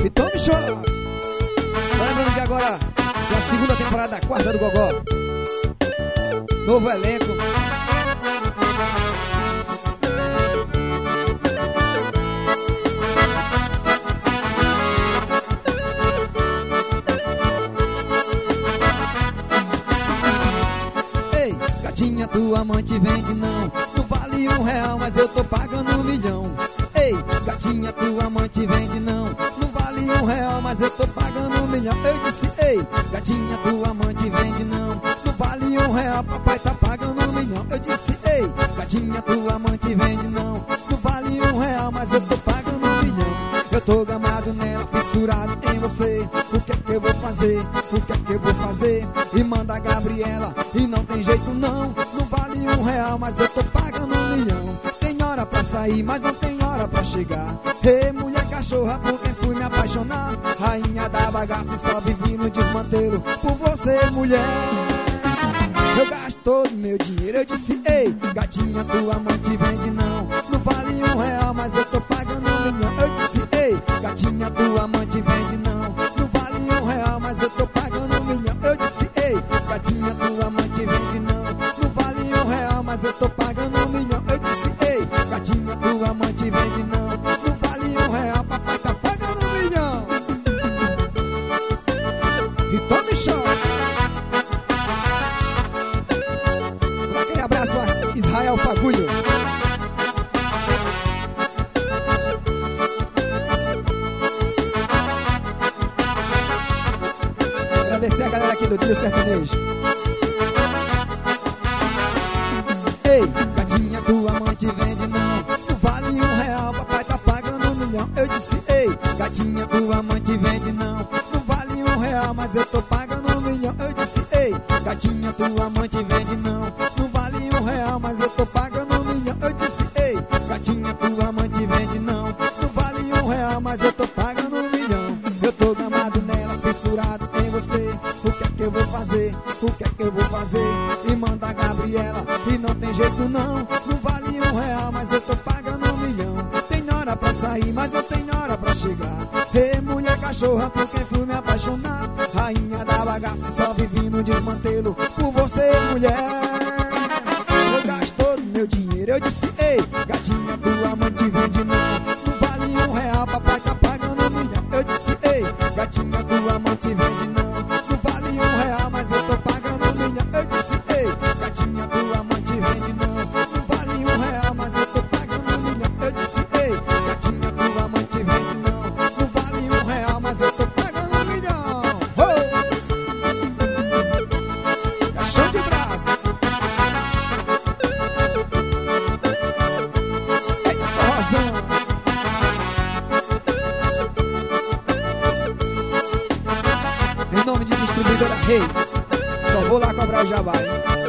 E tome choque. Lembrando que agora é a segunda temporada da Quarta do Gogó. Novo elenco. Ei, gatinha, tua amante vende não. Não vale R$1, mas eu tô pagando 1 milhão. Ei, gatinha, tua amante vende não. Não vale R$1, mas eu tô pagando 1 milhão. Eu disse, ei, gatinha, tua amante vende não. Não vale R$1, papai tá pagando 1 milhão. Eu disse, ei, gatinha, tua amante vende não. Não vale R$1, mas eu tô pagando 1 milhão. Eu tô gamado nela, fissurado em você. O que é que eu vou fazer? O que é que eu vou fazer? E manda a Gabriela, e não tem jeito não. Não vale R$1, mas eu tô pagando 1 milhão. Tem hora pra sair, mas não tem hora pra chegar. Ei, mulher cachorra, por quem fui me apaixonar? Rainha da bagaça, só vivi no desmantelo. Por você, mulher, eu gasto todo meu dinheiro. Eu disse, ei, gatinha, tua amante vende não. Não vale R$1, mas eu tô pagando 1 milhão. Eu disse, ei, gatinha, tua amante vende não. Não vale R$1, mas eu tô pagando 1 milhão. Eu disse, ei, gatinha, tua amante vende não. Não vale R$1, mas eu tô pagando 1 milhão. Eu disse, ei, gatinha, tua amante vende não. Não vale R$1, papai tá pagando 1 milhão. E tome choque. Aquele abraço pra Israel Fagulho. Agradecer a galera aqui do Trio Sertanejo. Ei, gatinha, tua amante vende não. Não vale R$1, papai tá pagando 1 milhão. Eu disse, ei, gatinha, tua amante vende não. Não vale R$1, mas eu tô pagando 1 milhão. Eu disse, ei, gatinha, tua amante vende não. Não vale R$1, mas eu tô pagando 1 milhão. Eu disse, ei, gatinha, tua amante vende não. Não vale R$1, mas eu tô pagando 1 milhão. Eu tô gamado nela, fissurado em você. O que é que eu vou fazer? O que é que eu vou fazer? E manda a Gabriela, e não tem jeito não. Não vale R$1, mas eu tô pagando 1 milhão. Tem hora pra sair, mas não tem hora pra chegar. Ei, mulher cachorra, por quem fui me apaixonar? Rainha da bagaça, só vivi no desmantelo. Por você, mulher, eu gasto todo meu dinheiro. Eu disse, ei, gatinha, tua amante vende não. Não vale R$1, papai tá pagando 1 milhão. Eu disse, ei, gatinha, tua amante vende não. Não vale R$1, mas eu tô pagando 1 milhão. Eu disse, ei, gatinha, tua amante vende não. Não vale R$1, mas eu tô pagando 1 milhão. Eu disse, ei, gatinha, tua amante vende não. Não vale R$1, mas eu tô pagando 1 milhão. É show de braço. Eita, Rosana. Em nome de Distribuidora Reis, só vou lá cobrar o jabá, hein?